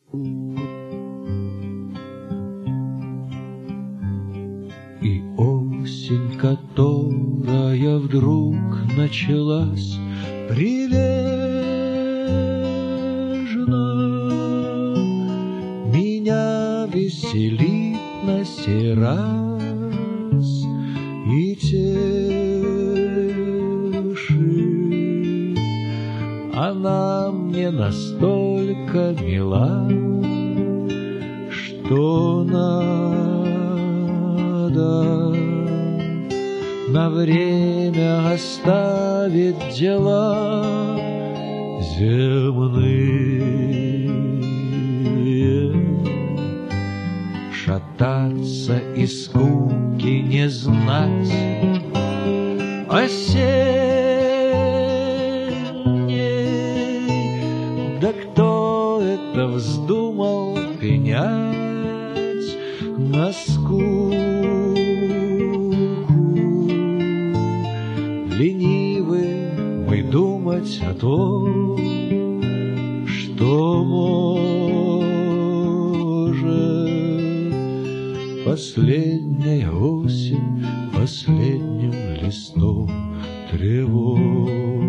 И осень, которая вдруг началась прилежно, меня веселит на сей раз и тешит. Она мне настолько мила, что надо на время оставить дела земные, шататься и скуки не знать осенней. Да кто это вздумал пенять на скуку? Ленивы мы думать о том, что может последняя осень последним листом тревожит.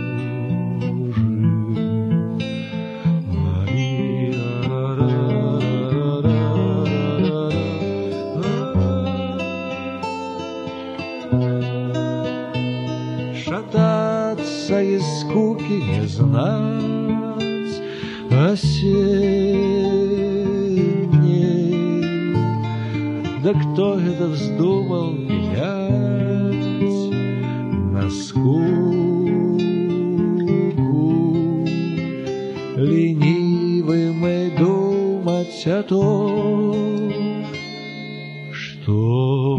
Шататься из скуки не знать осенней. Да кто это вздумал менять на скуку? Ленивы мы думать о том, что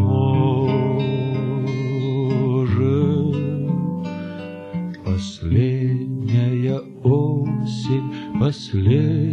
последняя осень, последний